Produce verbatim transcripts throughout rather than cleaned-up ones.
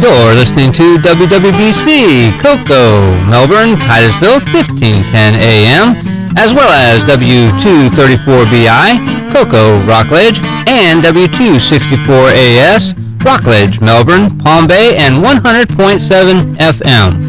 You're listening to W W B C, Cocoa, Melbourne, Titusville, fifteen ten A M, as well as W two thirty-four B I, Cocoa, Rockledge, and W two sixty-four A S, Rockledge, Melbourne, Palm Bay, and one hundred point seven F M.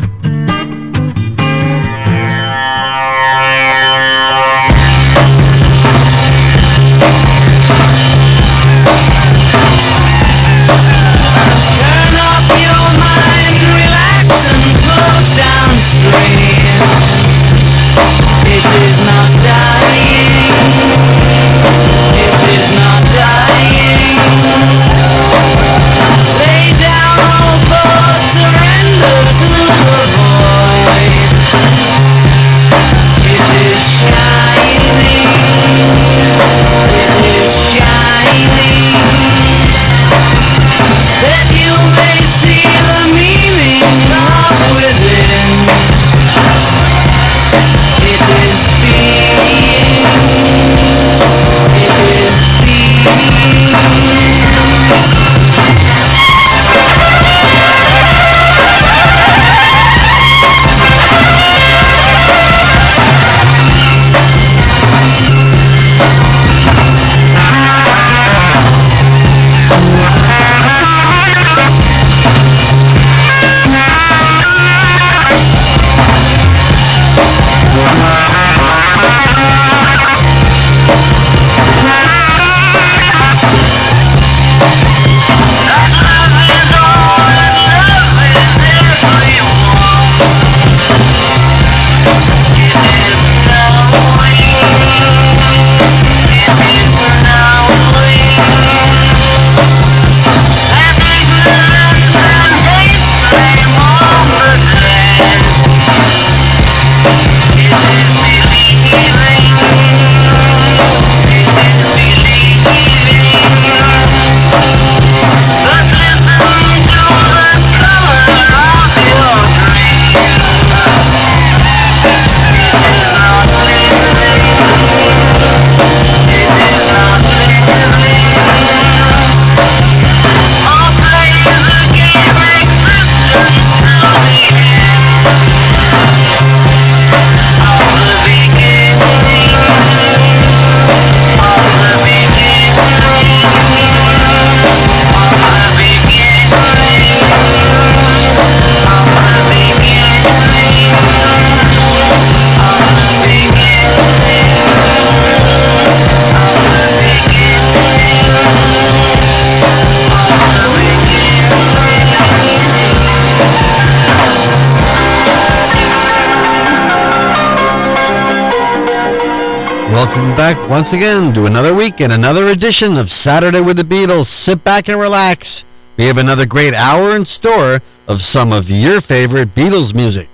Welcome back once again to another week and another edition of Saturday with the Beatles. Sit back and relax. We have another great hour in store of some of your favorite Beatles music.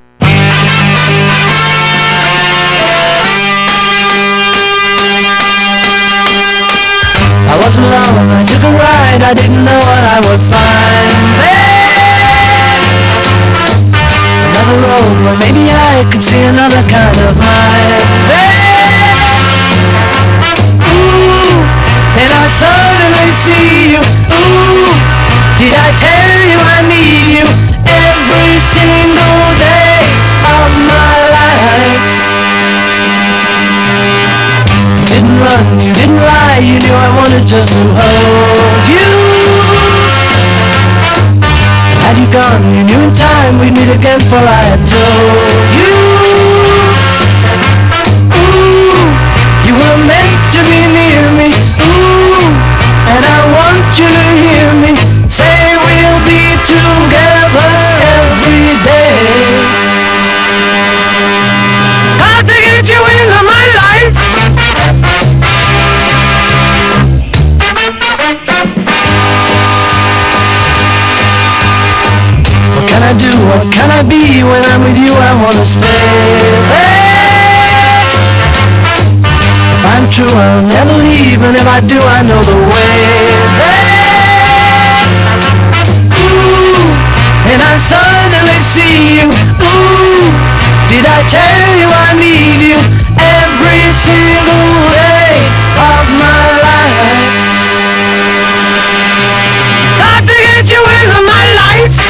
I was alone, I took a ride, I didn't know what I would find there. Another road where maybe I could see another kind of mind there. And I suddenly see you, ooh, did I tell you I need you every single day of my life? You didn't run, you didn't lie, you knew I wanted just to hold you. Had you gone, you knew in time we'd meet again, for I had told you. Ooh, you were meant to be near me, and I want you to hear me say we'll be together every day. Got to get you into my life. What can I do, what can I be? When I'm with you I wanna stay there. If I'm true I'll never leave, and if I do I know the way there. Ooh, and I suddenly see you. Ooh, did I tell you I need you every single day of my life? Got to get you into my life.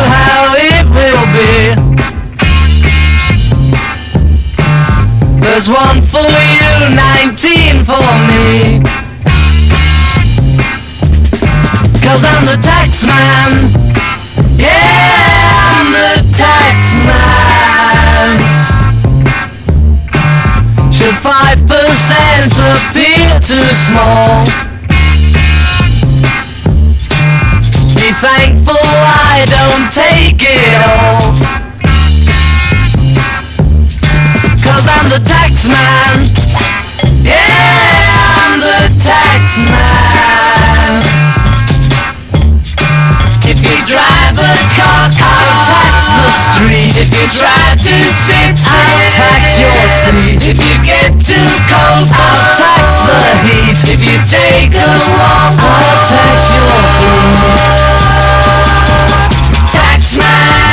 how it will be. There's one for you, nineteen for me. Cause I'm the tax man. Yeah, I'm the tax man. Should five percent appear too small? Be thankful I don't take it all. Cause I'm the tax man. Yeah, I'm the tax man. If you drive a car, I'll tax the street. If you try to sit, I'll tax your seat. If you get too cold, I'll tax the heat. If you take a walk, I'll tax your feet. Tax man.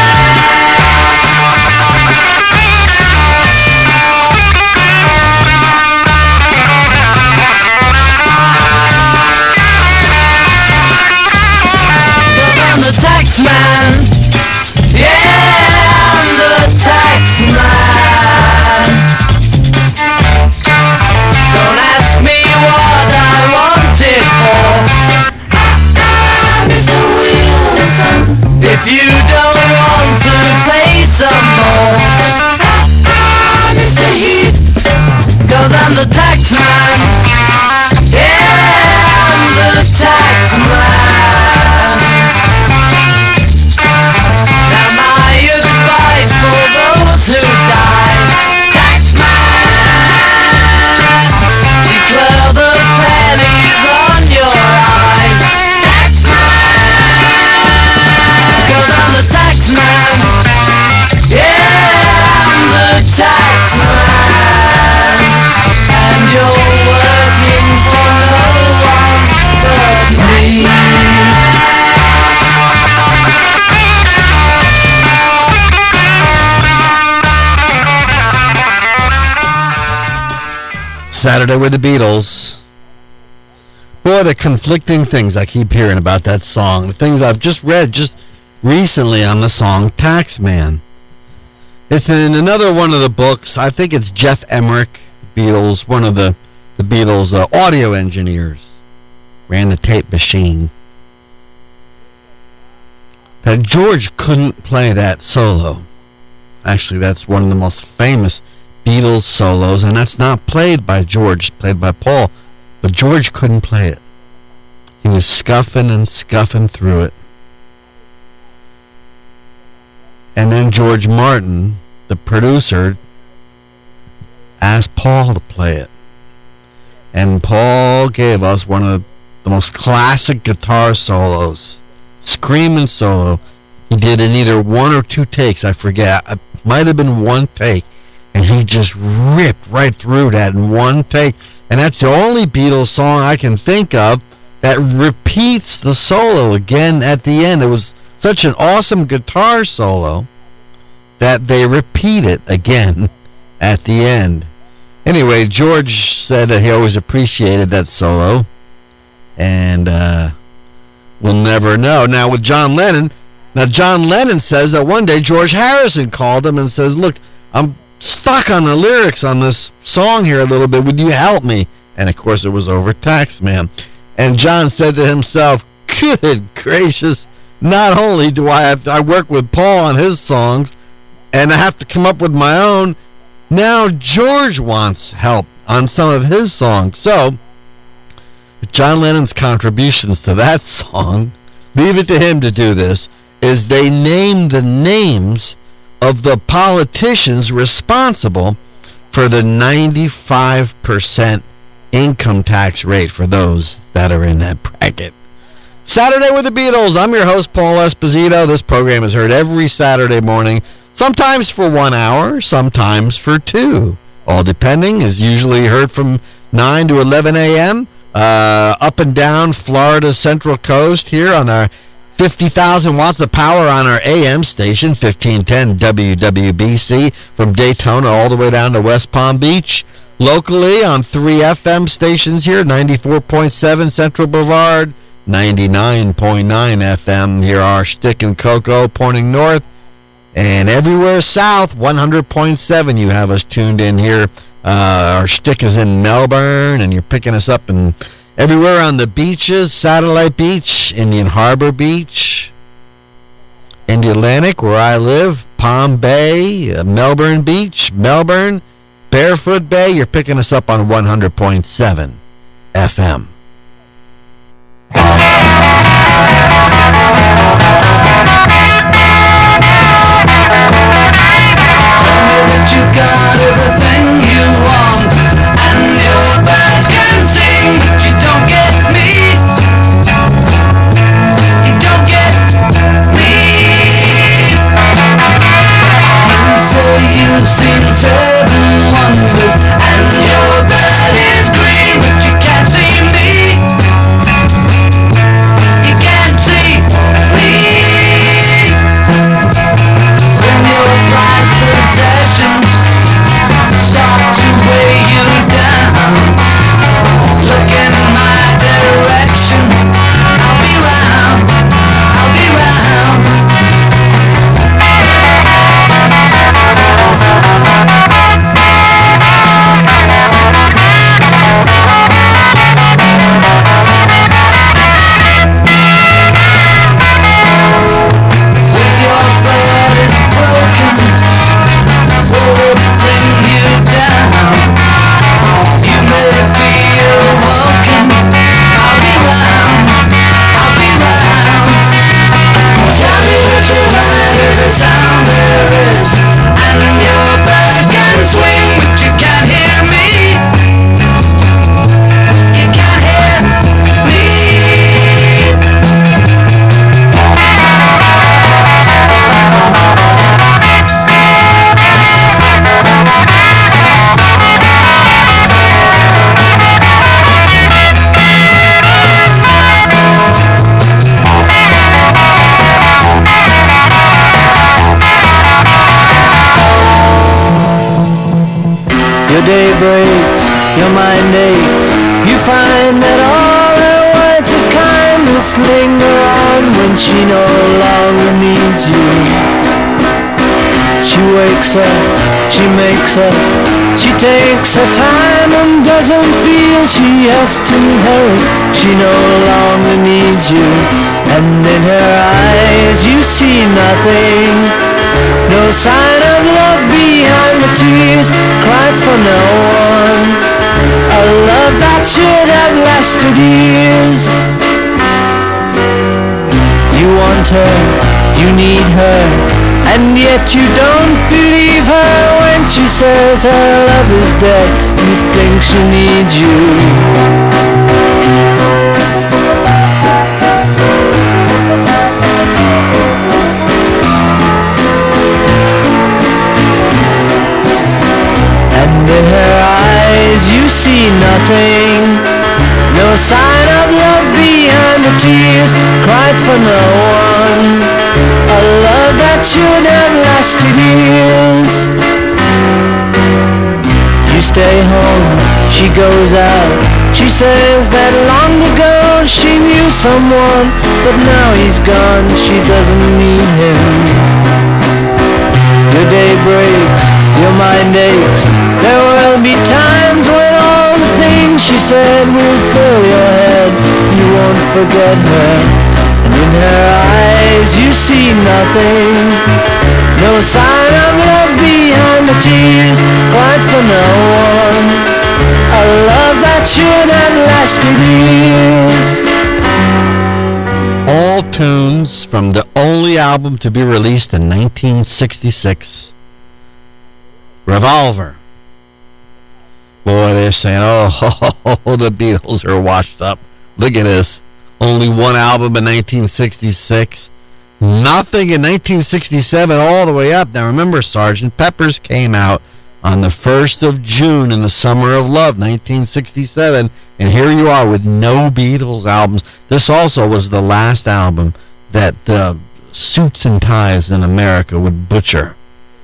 I'm the tax man. Yeah, I'm the tax man. Don't ask me what I want it for, Mister Wilson. If you don't want to pay some more, Mister Heath. Cause I'm the tax man. Yeah, I'm the tax man. For those who die, tax man, declare the pennies on your eyes, tax man, cause I'm the tax man, yeah, I'm the tax man, and you're working for no one but me. Saturday with the Beatles. Boy, the conflicting things I keep hearing about that song. The things I've just read just recently on the song Taxman. It's in another one of the books. I think it's Jeff Emmerich, Beatles, one of the, the Beatles uh, audio engineers. Ran the tape machine. That George couldn't play that solo. Actually, that's one of the most famous Beatles solos, and that's not played by George, it's played by Paul, but George couldn't play it. He was scuffing and scuffing through it. And then George Martin, the producer, asked Paul to play it. And Paul gave us one of the most classic guitar solos, screaming solo. He did in either one or two takes, I forget. It might have been one take. And he just ripped right through that in one take. And that's the only Beatles song I can think of that repeats the solo again at the end. It was such an awesome guitar solo that they repeat it again at the end. Anyway, George said that he always appreciated that solo. And uh, we'll never know. Now, with John Lennon, now John Lennon says that one day George Harrison called him and says, look, I'm stuck on the lyrics on this song here a little bit. Would you help me? And of course it was over Taxman. And John said to himself, good gracious, not only do I have to, I work with Paul on his songs and I have to come up with my own, now George wants help on some of his songs. So John Lennon's contributions to that song, leave it to him to do this, is they named the names of the politicians responsible for the ninety-five percent income tax rate for those that are in that bracket. Saturday with the Beatles. I'm your host, Paul Esposito. This program is heard every Saturday morning, sometimes for one hour, sometimes for two. All depending, is usually heard from nine to eleven a.m. Uh, up and down Florida's Central Coast here on our fifty thousand watts of power on our A M station, fifteen ten W W B C, from Daytona all the way down to West Palm Beach. Locally on three F M stations here, ninety-four point seven Central Brevard, ninety-nine point nine F M. Here are Stick and Coco pointing north, and everywhere south, one hundred point seven. You have us tuned in here. Uh, our Stick is in Melbourne, and you're picking us up in everywhere on the beaches: Satellite Beach, Indian Harbor Beach, in the Atlantic, where I live, Palm Bay, uh, Melbourne Beach, Melbourne, Barefoot Bay. You're picking us up on one hundred point seven F M. You got everything you want, and your bird can sing, but you don't get me. You don't get me. You say you've seen seven wonders, and your bird is green, but you can't see me. You can't see me. When your prized possessions start to weigh you down, look in my direction. I'll be round, I'll be round. When your blood is broken, will it bring you down? You may be awoken. I'll be round, I'll be round. Tell me that you heard every sound there is, and your bird can swing, but you can't hear me. You can't hear me. Your day breaks, your mind aches. You find that all her words of kindness linger on when she no longer needs you. She wakes up, she makes up, she takes her time and doesn't feel she has to hurry. She no longer needs you, and in her eyes you see nothing. No sign of love behind the tears cried for no one. A love that should have lasted years. You want her, you need her, and yet you don't believe her when she says her love is dead. You think she needs you. And in her eyes you see nothing. No sign of love behind the tears cried for no one. A love that should have lasted years. You stay home, she goes out. She says that long ago she knew someone, but now he's gone, she doesn't need him. Your day breaks, your mind aches. There will be times when all the things she said will fill your head. You won't forget her, and in her eyes you see nothing. No sign of love behind the tears cried for no one. A love that should have lasted years. All tunes from the only album to be released in nineteen sixty-six, Revolver. Boy, they're saying, oh, the Beatles are washed up. Look at this. Only one album in nineteen sixty-six. Nothing in nineteen sixty-seven all the way up. Now remember, Sergeant Pepper's came out on the first of June in the summer of love, nineteen sixty-seven. And here you are with no Beatles albums. This also was the last album that the suits and ties in America would butcher.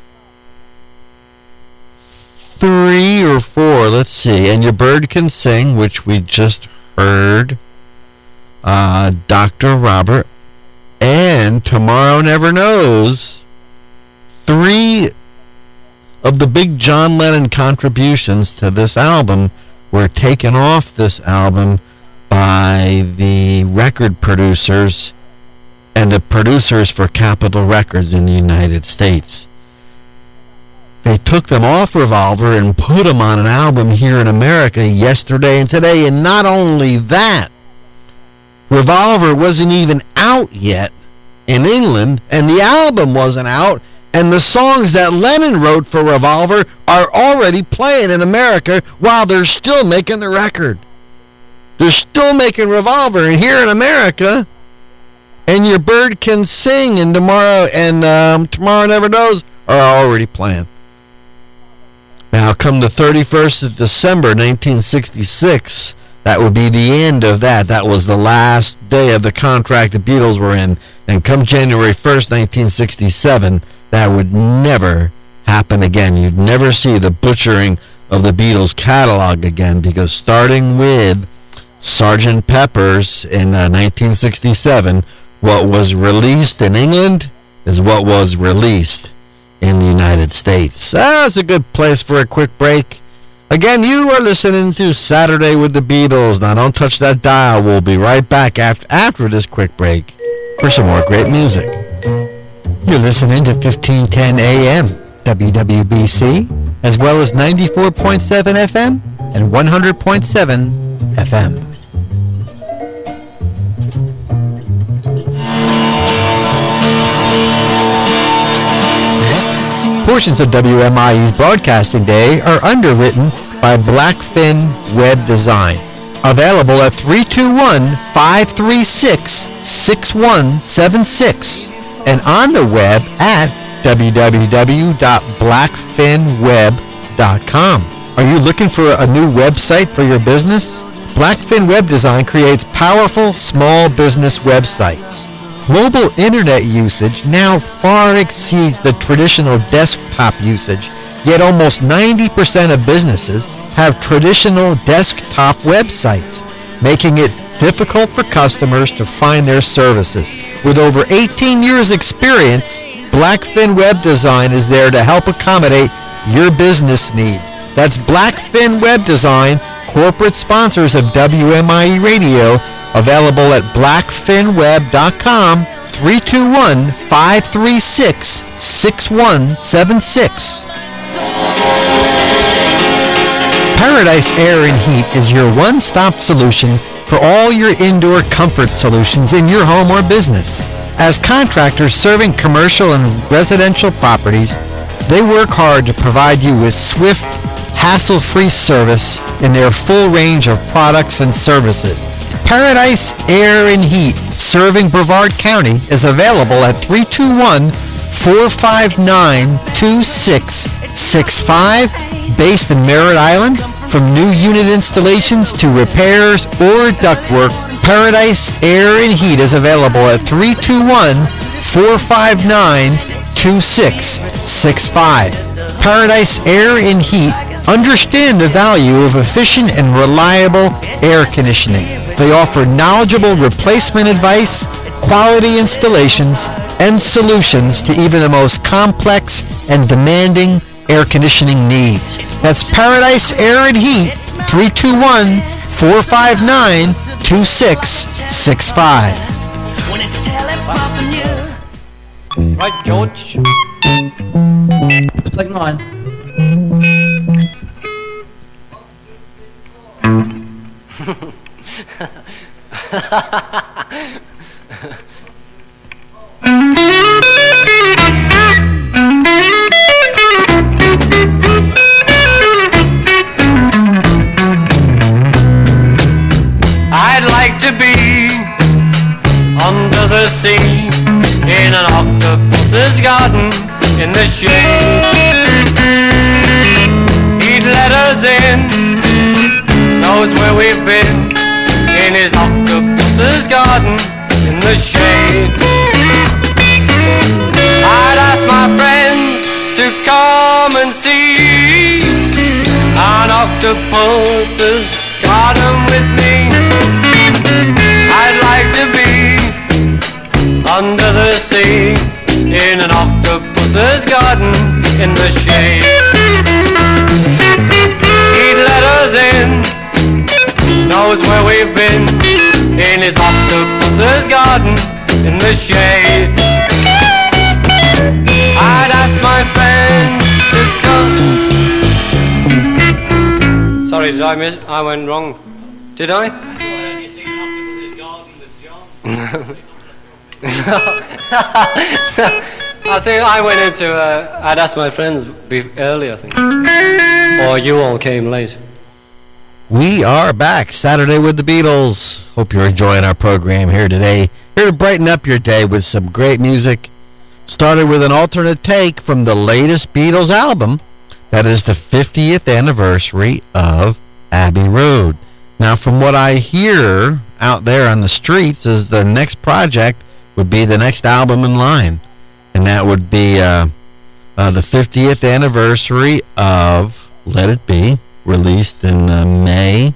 Three or four, let's see. And Your Bird Can Sing, which we just heard. uh, Doctor Robert, and Tomorrow Never Knows. Three of the big John Lennon contributions to this album were taken off this album by the record producers and the producers for Capitol Records in the United States. They took them off Revolver and put them on an album here in America, Yesterday and Today. And not only that, Revolver wasn't even out yet in England, and the album wasn't out, and the songs that Lennon wrote for Revolver are already playing in America while they're still making the record. They're still making Revolver, and here in America, And Your Bird Can Sing and Tomorrow and um, Tomorrow Never Knows are already playing. Now, come the thirty-first of December, nineteen sixty-six, that would be the end of that. That was the last day of the contract the Beatles were in. And come January first, nineteen sixty-seven, that would never happen again. You'd never see the butchering of the Beatles catalog again, because starting with Sergeant Pepper's in uh, nineteen sixty-seven, what was released in England is what was released in the United States. That's a good place for a quick break. Again, you are listening to Saturday with the Beatles. Now, don't touch that dial. We'll be right back after, after this quick break for some more great music. You're listening to fifteen ten A M, W W B C, as well as ninety-four point seven F M and one hundred point seven F M. Portions of W M I E's broadcasting day are underwritten by Blackfin Web Design. Available at three two one, five three six, six one seven six and on the web at w w w dot blackfin web dot com. Are you looking for a new website for your business? Blackfin Web Design creates powerful small business websites. Mobile internet usage now far exceeds the traditional desktop usage, yet almost ninety percent of businesses have traditional desktop websites, making it difficult for customers to find their services. With over eighteen years experience, Blackfin Web Design is there to help accommodate your business needs. That's Blackfin Web Design, corporate sponsors of W M I E Radio, available at blackfin web dot com, three two one, five three six, six one seven six. Paradise Air and Heat is your one-stop solution for all your indoor comfort solutions in your home or business. As contractors serving commercial and residential properties, they work hard to provide you with swift, hassle-free service in their full range of products and services. Paradise Air and Heat, serving Brevard County, is available at three two one, four five nine, two six six five, based in Merritt Island. From new unit installations to repairs or ductwork, Paradise Air and Heat is available at three two one, four five nine, two six six five. Paradise Air and Heat understand the value of efficient and reliable air conditioning. They offer knowledgeable replacement advice, quality installations, and solutions to even the most complex and demanding air conditioning needs. That's Paradise Air and Heat, three two one, four five nine, two six six five. When it's telepassing you. Right, George. Just like mine. I'd like to be under the sea in an octopus's garden in the shade. He'd let us in, knows where we've been, in his octopus's garden in the shade. I'd ask my friends to come and see an octopus's garden with me. I'd like under the sea, in an octopus's garden, in the shade. He'd let us in, knows where we've been, in his octopus's garden, in the shade. I'd ask my friend to come. Sorry, did I miss? I went wrong. Did I? I think I went into. Uh, I'd asked my friends be- earlier, I think, or you all came late. We are back Saturday with the Beatles. Hope you're enjoying our program here today. Here to brighten up your day with some great music. Started with an alternate take from the latest Beatles album. That is the fiftieth anniversary of Abbey Road. Now, from what I hear out there on the streets, is the next project would be the next album in line. And that would be uh, uh, the fiftieth anniversary of Let It Be, released in uh, May.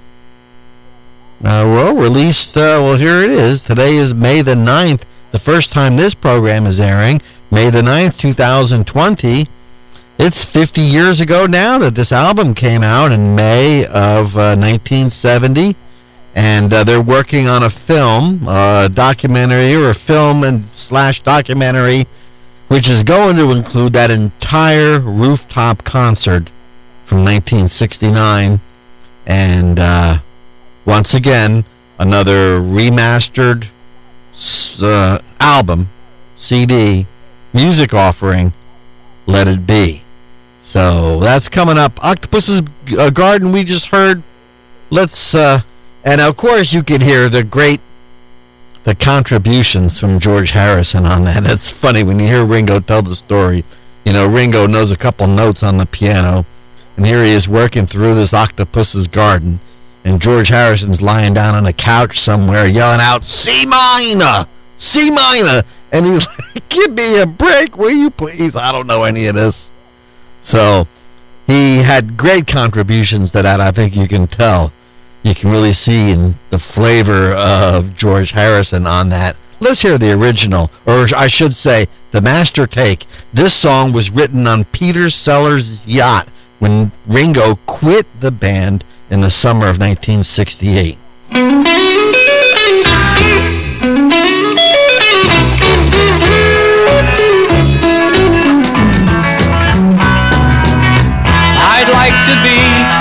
Uh, well, released, uh, well, here it is. Today is May the ninth. The first time this program is airing, May the ninth, two thousand twenty. It's fifty years ago now that this album came out in May of uh, nineteen seventy. And uh, they're working on a film, a uh, documentary, or a film and slash documentary, which is going to include that entire rooftop concert from nineteen sixty-nine. And uh, once again, another remastered uh, album, C D, music offering, Let It Be. So that's coming up. Octopus's uh, Garden, we just heard. Let's, uh, and of course you can hear the great, the contributions from George Harrison on that. It's funny when you hear Ringo tell the story. You know, Ringo knows a couple notes on the piano, and here he is working through this Octopus's Garden, and George Harrison's lying down on a couch somewhere yelling out, C minor, C minor, and he's like, give me a break, will you please? I don't know any of this. So he had great contributions to that. I think you can tell. You can really see in the flavor of George Harrison on that. Let's hear the original, or I should say, the master take. This song was written on Peter Sellers' yacht when Ringo quit the band in the summer of nineteen sixty-eight. I'd like to be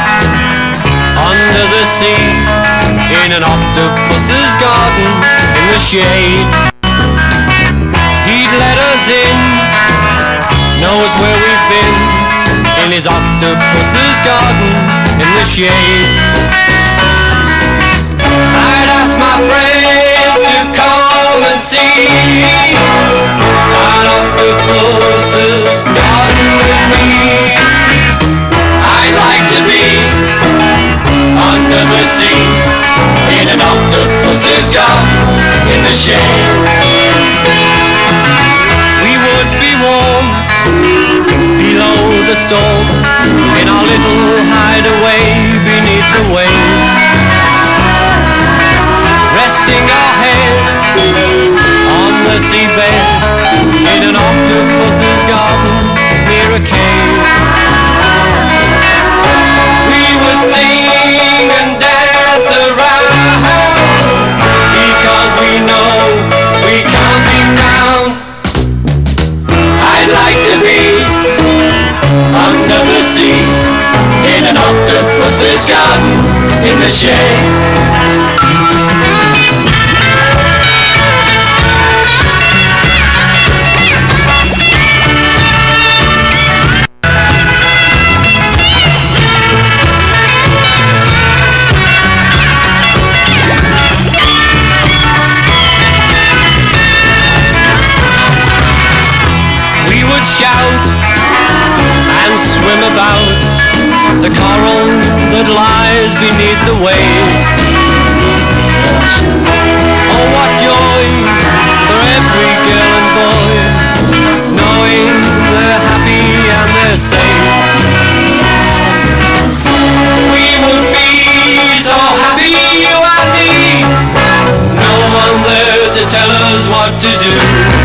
under the sea, in an octopus's garden, in the shade. He'd let us in, knows where we've been, in his octopus's garden, in the shade. I'd ask my friends to come and see an octopus's garden with me. I'd like to be under the sea, in an octopus's garden, in the shade. We would be warm below the storm, in our little hideaway beneath the waves, resting our head on the seabed, in an octopus's garden, near a cave. We would sing and dance around, because we know we can't be found. I'd like to be under the sea, in an octopus's garden, in the shade. Shout and swim about the coral that lies beneath the waves. Oh, what joy for every girl and boy, knowing they're happy and they're safe. We would be so happy, you and me, no one there to tell us what to do.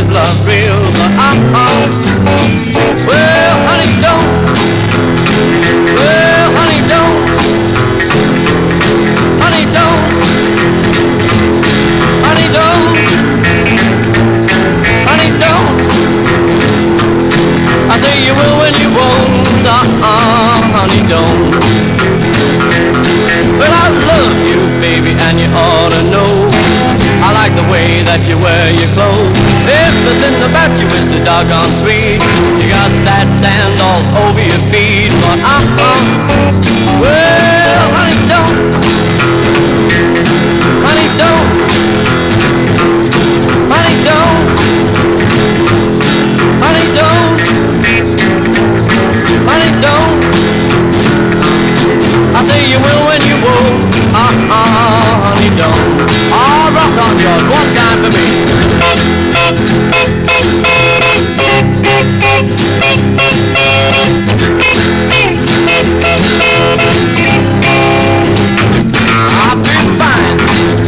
is love real? Uh-uh. Well, honey, don't. Well, honey, don't. Honey, don't. Honey, don't. Honey, don't. I say you will when you won't. Uh-uh, honey, don't. Well, I love you, baby, and you ought to know. I like the way that you wear your clothes. Everything about you is so doggone sweet. You got that sand all over your feet. But uh-uh. Well, honey, don't. Honey, don't. Honey, don't. Honey, don't. Honey, don't. I say you will when you won't. Uh-uh, honey, don't. Oh, rock on, George, one time for me. I've been fine.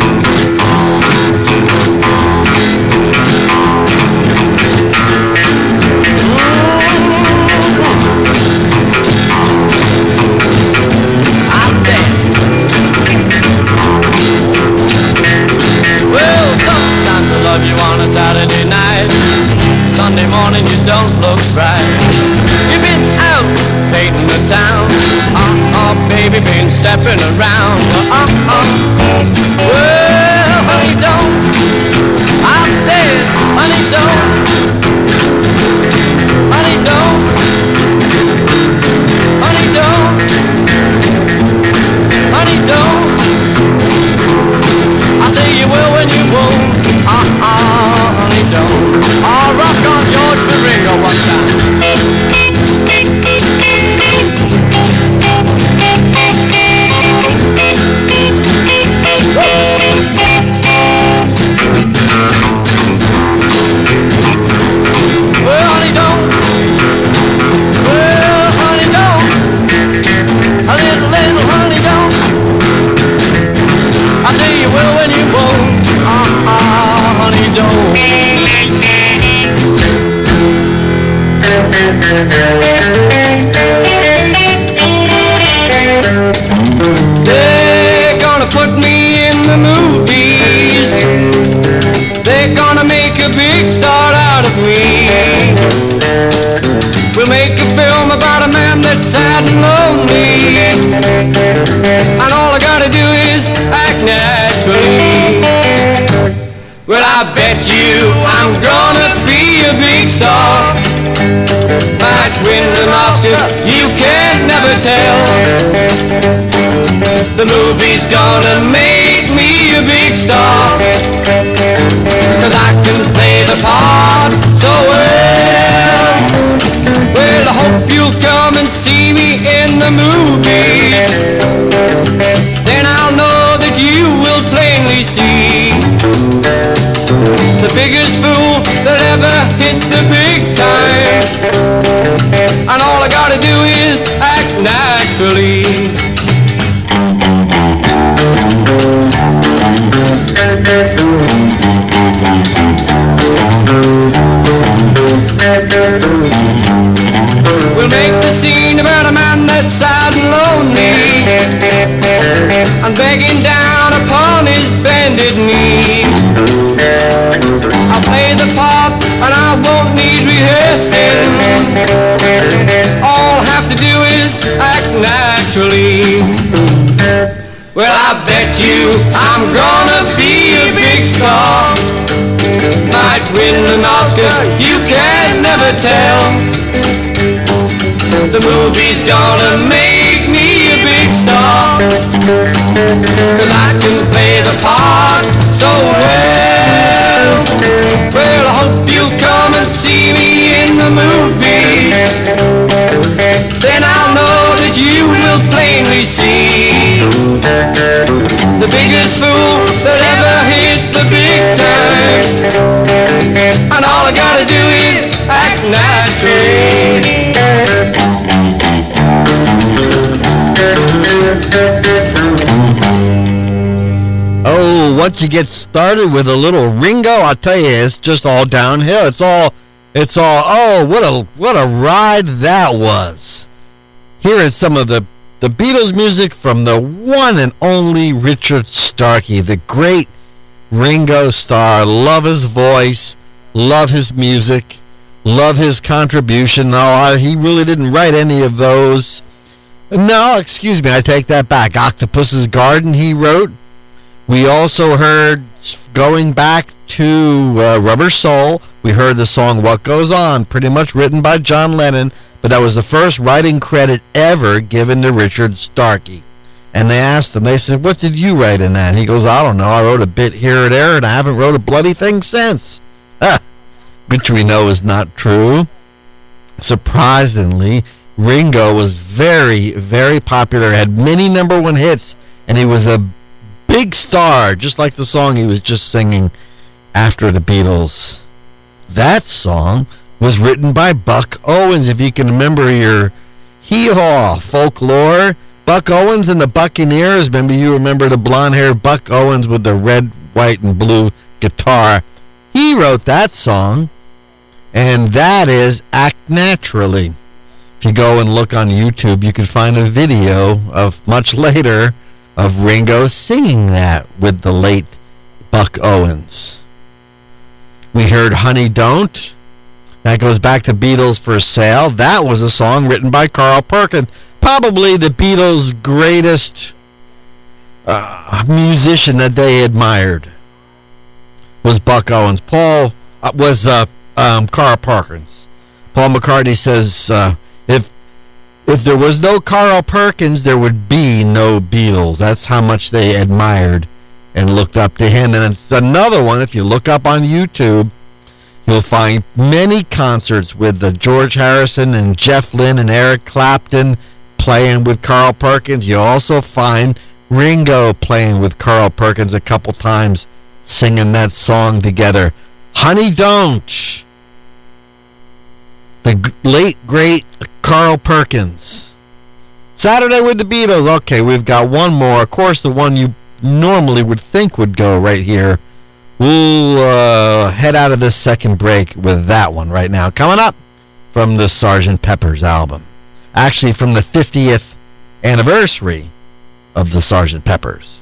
Love you on a Saturday night. Sunday morning you don't look right. You've been out painting the town. Uh-uh, baby, been stepping around. Uh-uh. Well, honey, don't. I said, honey, don't. Honey, don't. Honey, don't. Honey, don't. I say you will when you won't. Uh-uh, honey, don't. I'll rock on George for Ringo one time. Well, honey, don't. Well, honey, don't. A little, little honey, don't. I say you will when you won't. Uh-uh, honey, don't. They're gonna put me in the movies. They're gonna make a big star out of me. We'll make a film about a man that's sad and lonely, and all I gotta do is act naturally. Well, I bet you I'm gonna be a big star. Might win an Oscar, you can never tell. The movie's gonna make me a big star, 'cause I can play the part so well. Well, I hope you'll come and see me in the movies. Then I'll know that you will plainly see the biggest fool that ever hit the big time. And all I gotta do is act naturally. We'll make the scene about a man that's sad and lonely, and begging down upon his bended knee. I'll play the part and I won't need rehearsing. All I have to do is act naturally. Well, I bet you I'm gonna be a big star. Might win an Oscar, you can never tell. The movie's gonna make me a big star, 'cause I can play the part so well. Well, I hope you'll come and see me in the movies. Then I'll know that you will plainly see the biggest fool that ever hit the big time. And all I gotta do is act naturally. Oh, once you get started with a little Ringo, I'll tell you, it's just all downhill. It's all, it's all, oh, what a, what a ride that was. Here is some of the, the Beatles music from the one and only Richard Starkey, the great Ringo Starr. Love his voice, love his music, love his contribution. No, he really didn't write any of those. No, excuse me, I take that back. Octopus's Garden he wrote. We also heard, going back to uh, Rubber Soul, we heard the song What Goes On, pretty much written by John Lennon, but that was the first writing credit ever given to Richard Starkey. And they asked him, they said, what did you write in that? And he goes, I don't know, I wrote a bit here or there, and I haven't wrote a bloody thing since. Ah, which we know is not true. Surprisingly, Ringo was very, very popular, had many number one hits, and he was a big star, just like the song he was just singing after the Beatles. That song was written by Buck Owens. If you can remember your hee-haw folklore, Buck Owens and the Buccaneers. Maybe you remember the blonde-haired Buck Owens with the red, white, and blue guitar. He wrote that song, and that is Act Naturally. If you go and look on YouTube, you can find a video of much later of Ringo singing that with the late Buck Owens. We heard Honey Don't. That goes back to Beatles for Sale. That was a song written by Carl Perkins. Probably the Beatles' greatest uh, musician that they admired was Buck Owens. Paul uh, was uh, um, Carl Perkins. Paul McCartney says, uh, if If there was no Carl Perkins, there would be no Beatles. That's how much they admired and looked up to him. And it's another one, if you look up on YouTube, you'll find many concerts with the George Harrison and Jeff Lynne and Eric Clapton playing with Carl Perkins. You'll also find Ringo playing with Carl Perkins a couple times, singing that song together. Honey Don't. The g- late, great Carl Perkins. Saturday with the Beatles. Okay, we've got one more. Of course, the one you normally would think would go right here. We'll uh, head out of this second break with that one right now. Coming up from the Sergeant Pepper's album. Actually, from the fiftieth anniversary of the Sergeant Pepper's.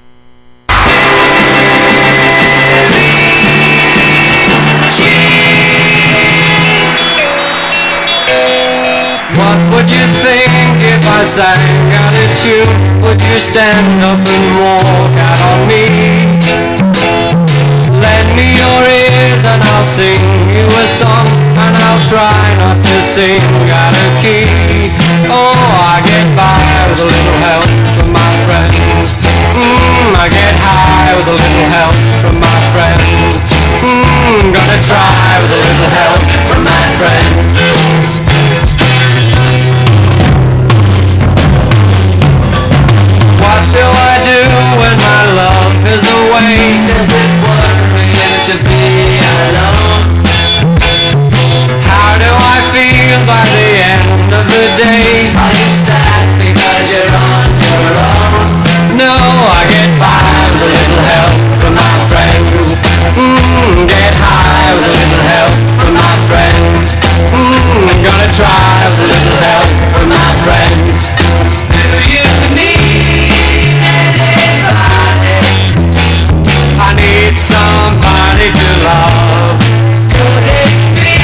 What would you think if I sang out a tune? Would you stand up and walk out on me? Lend me your ears and I'll sing you a song, and I'll try not to sing out of key. Oh, I get by with a little help from my friends. Mmm, I get high with a little help from my friends. Mmm, gonna try with a little help from my friends. What do I do when my love is away? Does it worry you to be alone? How do I feel by the end of the day? Are you sad because you're on your own? No, I get by with a little help from my friends. Mmm, get high with a little help from my friends. Mmm, I'm gonna try with a little help from my friends. Do you need anybody? I need somebody to love. Could it be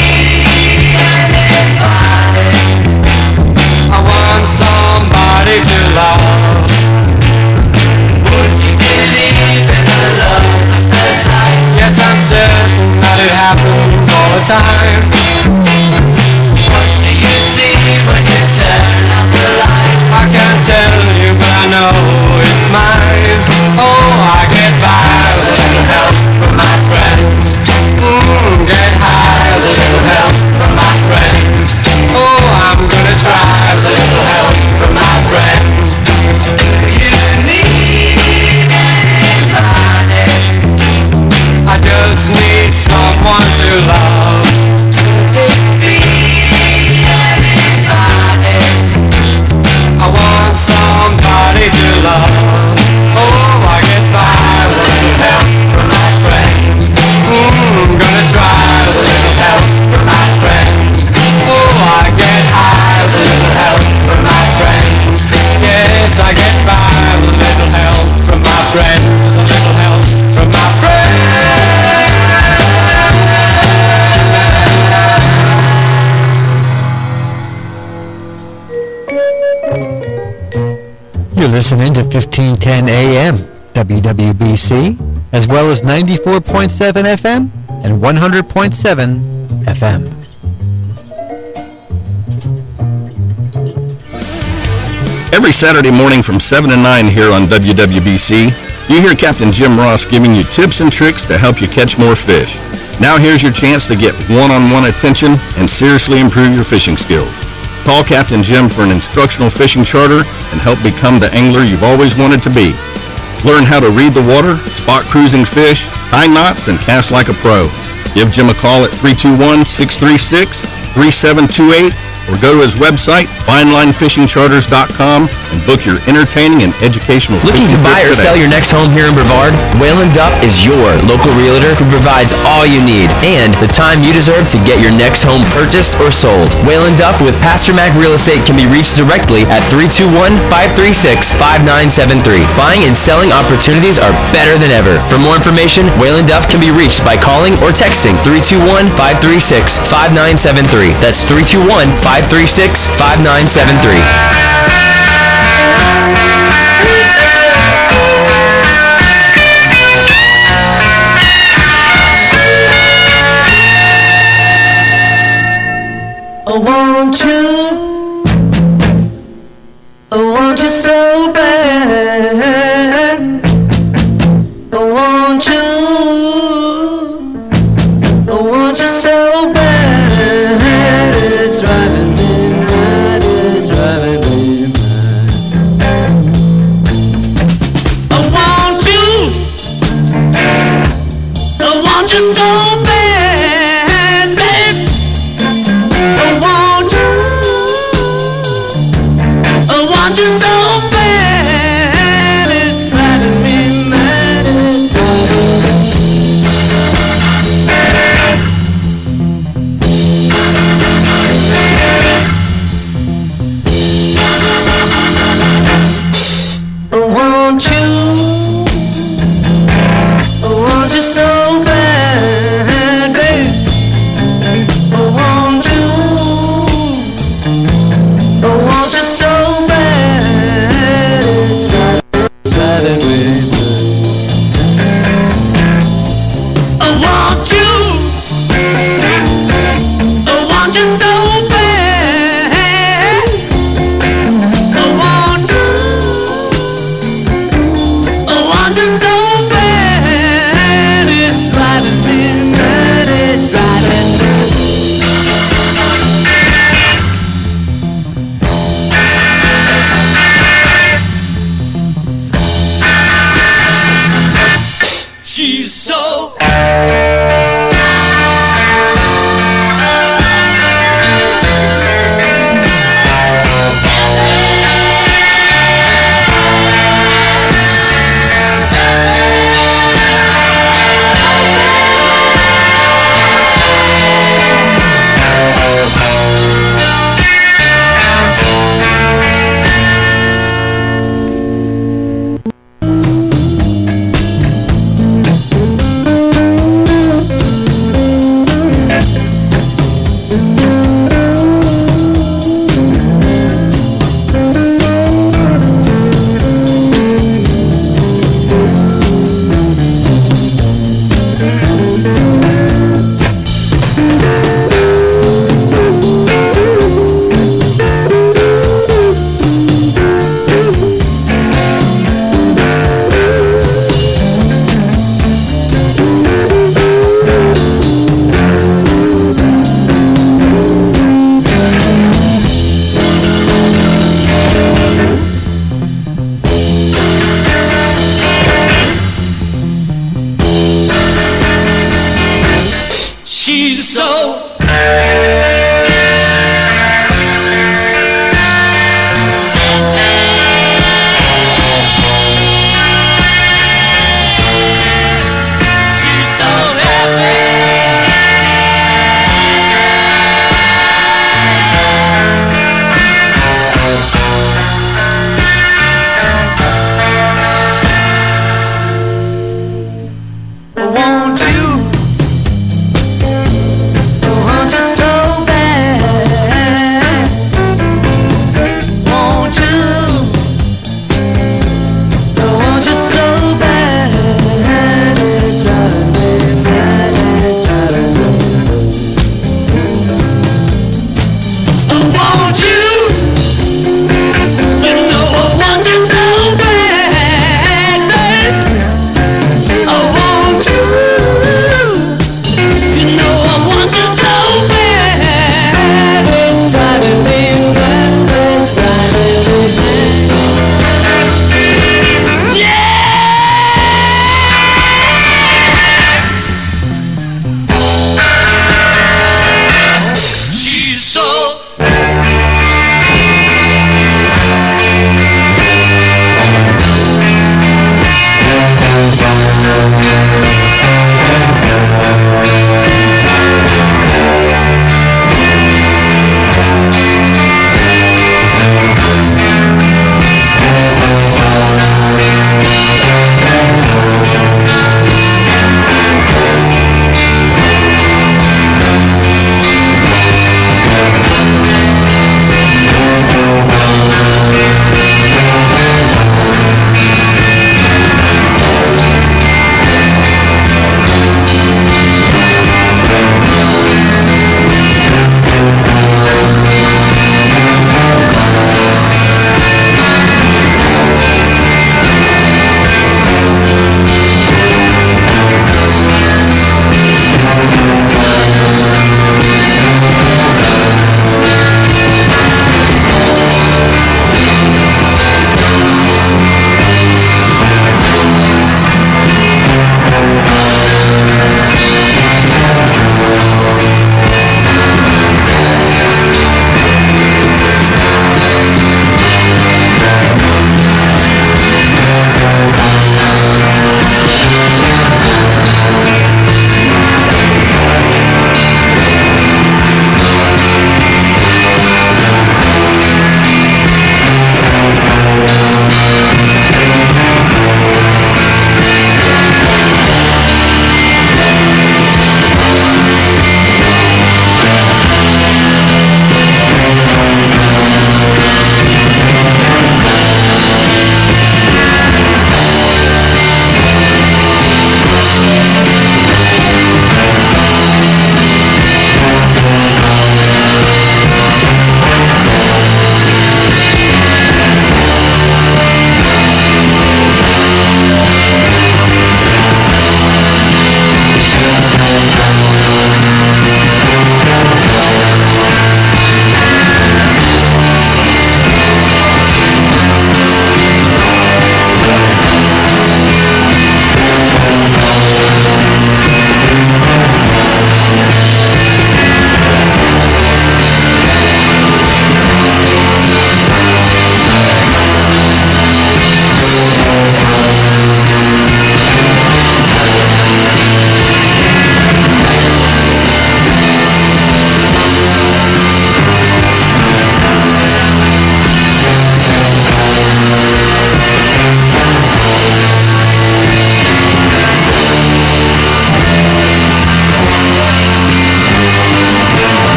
anybody? I want somebody to love. Would you believe in a love at first sight? Yes, I'm certain that it happens all the time. What do you see when you turn up the light? I can't tell you, but I know it's mine. Oh, I get by with a little help from my friends. Mmm, get high with a little help from my friends. Oh, I'm gonna try with a little help from my friends. Do you need anybody? I just need someone to love. listening to fifteen ten A M W W B C, as well as ninety-four point seven F M and one hundred point seven F M. Every Saturday morning from seven to nine here on W W B C, you hear Captain Jim Ross giving you tips and tricks to help you catch more fish. Now here's your chance to get one-on-one attention and seriously improve your fishing skills. Call Captain Jim for an instructional fishing charter and help become the angler you've always wanted to be. Learn how to read the water, spot cruising fish, tie knots, and cast like a pro. Give Jim a call at three two one, six three six, three seven two eight or go to his website, fine line fishing charters dot com, and book your entertaining and educational Looking to fishing buy trip or sell today. your next home here in Brevard? Whalen Duff is your local realtor who provides all you need and the time you deserve to get your next home purchased or sold. Whalen Duff with Pastor Mac Real Estate can be reached directly at three two one, five three six, five nine seven three. Buying and selling opportunities are better than ever. For more information, Whalen Duff can be reached by calling or texting three two one, five three six, five nine seven three. That's three two one, five three six, five nine seven three. I want you, I want you so bad. I want you, I want you so bad. It's driving me mad, it's driving me mad. I want you, I want you so bad, babe. I want you, I want you so bad, it's driving me mad, it's driving I want you, I want you so bad, babe. I want you, I want you so bad, it's driving, it's driving me mad. I want you, I want you so bad. I want you, I want you so bad, it's driving me mad, it's driving me. She's so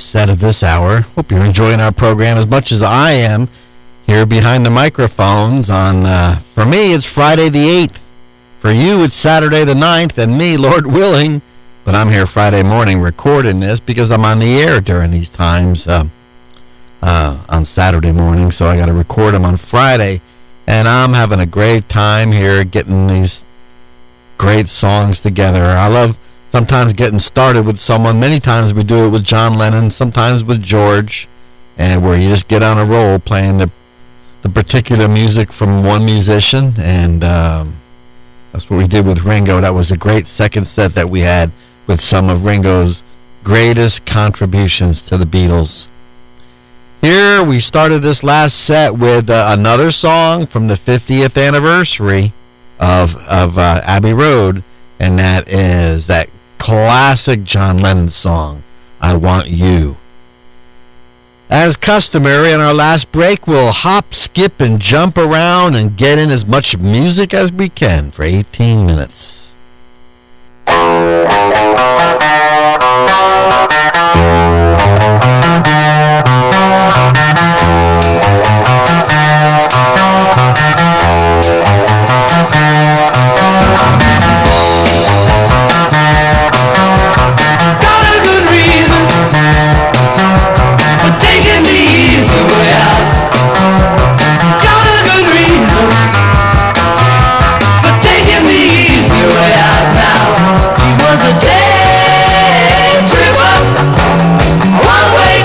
set of this hour. Hope you're enjoying our program as much as I am here behind the microphones on, uh, for me, it's Friday the eighth. For you, it's Saturday the ninth, and me, Lord willing, but I'm here Friday morning recording this because I'm on the air during these times uh, uh, on Saturday morning, so I got to record them on Friday, and I'm having a great time here getting these great songs together. I love sometimes getting started with someone. Many times we do it with John Lennon, sometimes with George, and where you just get on a roll playing the the particular music from one musician, and um, that's what we did with Ringo. That was a great second set that we had with some of Ringo's greatest contributions to the Beatles. Here we started this last set with uh, another song from the fiftieth anniversary of of uh, Abbey Road, and that is that classic John Lennon song, I Want You. As customary, in our last break, we'll hop, skip, and jump around and get in as much music as we can for eighteen minutes. Got a good reason for taking the easy way out. Got a good reason for taking the easy way out now. He was a day tripper, one way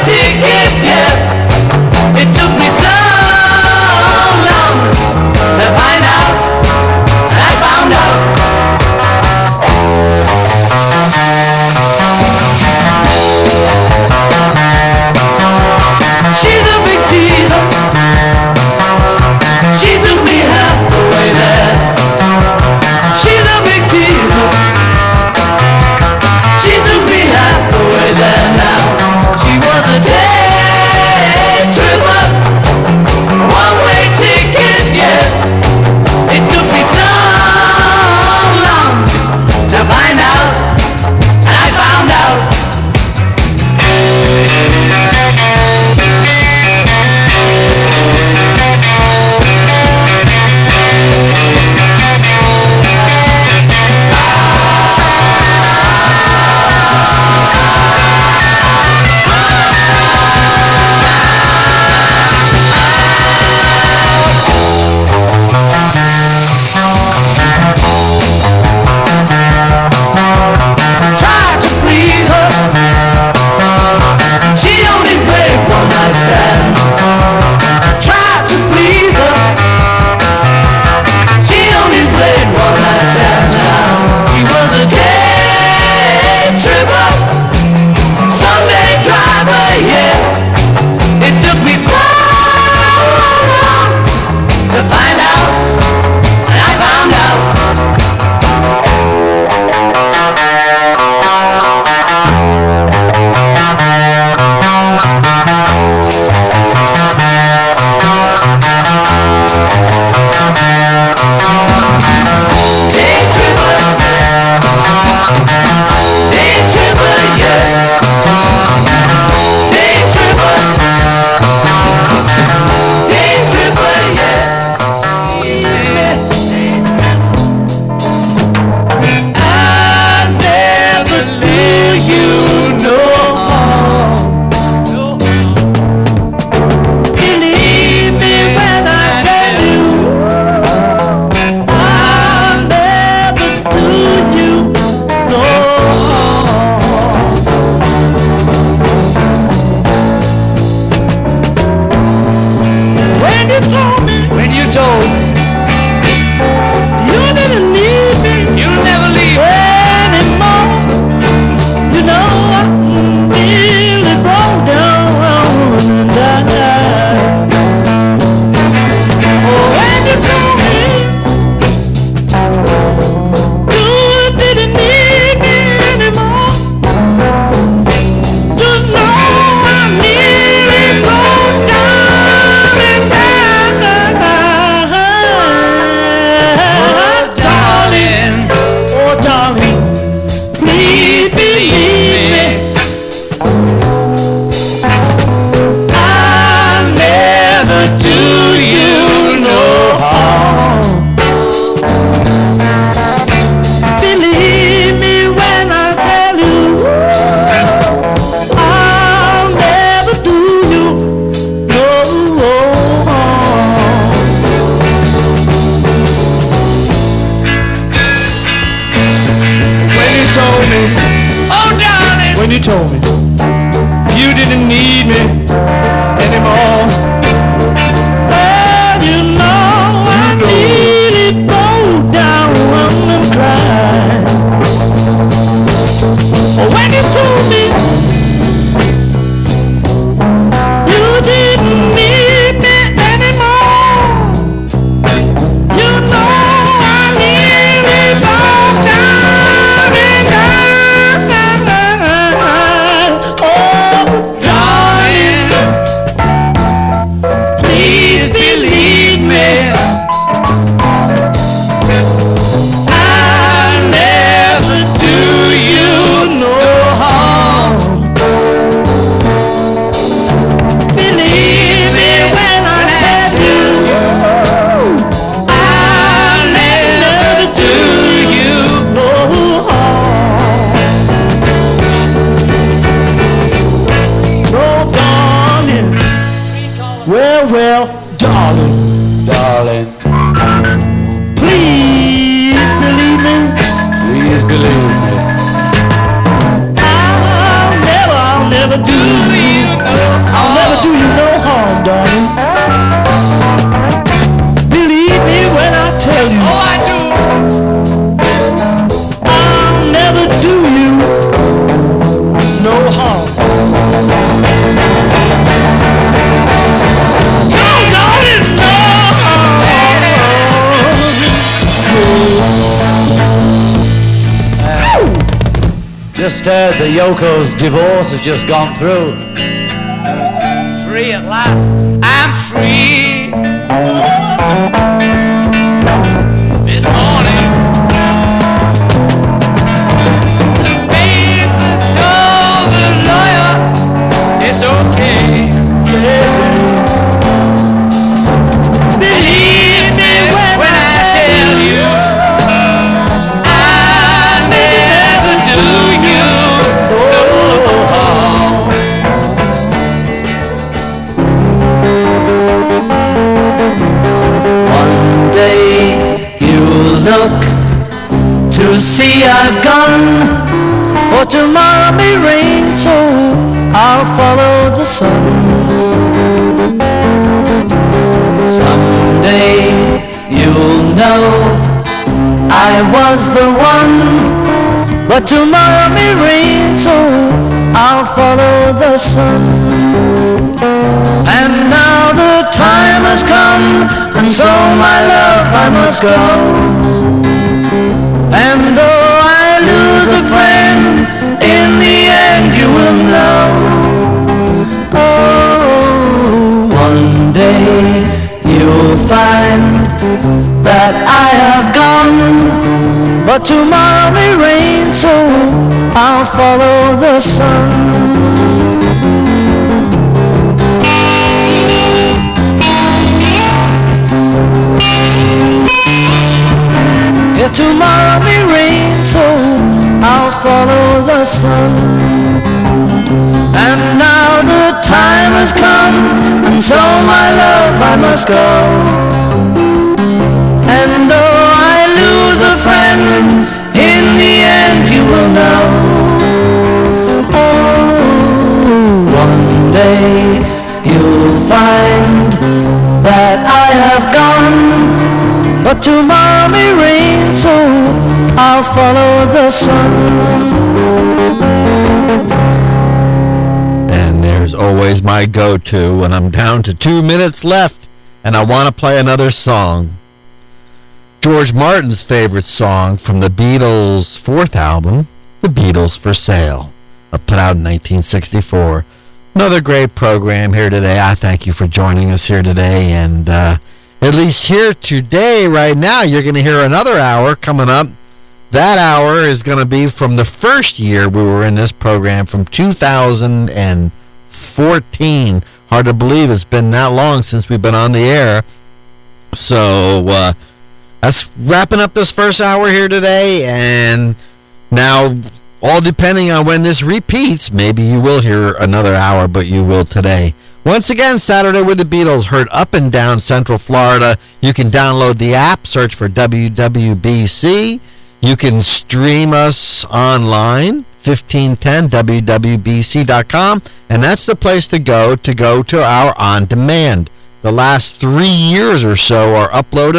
darling, darling. Please believe me, please believe me. I'll never, I'll never do you no harm. I'll never do you no harm, darling. Believe me when I tell you. Oh, I do. I'll never do you no harm. No, darling, no. Just uh, the Yoko's divorce has just gone through. Free at last. I'm free. This morning, the paper told the lawyer it's okay. Believe me when, when I tell you. One day you'll look to see I've gone, for tomorrow may rain, so I'll follow the sun. Someday you'll know I was the one, but tomorrow may rain, so I'll follow the sun. And now the time has come, and so my love I must go. And though I lose a friend, in the end you will know. Oh, one day you'll find that I have gone, but tomorrow may rain, so I'll follow the sun. If tomorrow may rain, so I'll follow the sun. And now the time has come, and so my love I must go. And though I lose a friend, in the end you will know. Oh, one day you'll find that I have gone, but tomorrow may rain, so I'll follow the sun. And there's always my go-to when I'm down to two minutes left and I want to play another song. George Martin's favorite song from the Beatles' fourth album, The Beatles for Sale, put out in nineteen sixty-four. Another great program here today. I thank you for joining us here today, and uh, at least here today, right now, you're going to hear another hour coming up. That hour is going to be from the first year we were in this program, from two thousand fourteen. Hard to believe it's been that long since we've been on the air. So uh, that's wrapping up this first hour here today. And now, all depending on when this repeats, maybe you will hear another hour, but you will today. Once again, Saturday with the Beatles, heard up and down Central Florida. You can download the app, search for W W B C. You can stream us online, fifteen ten W W B C dot com, and that's the place to go to go to our on-demand. The last three years or so are uploaded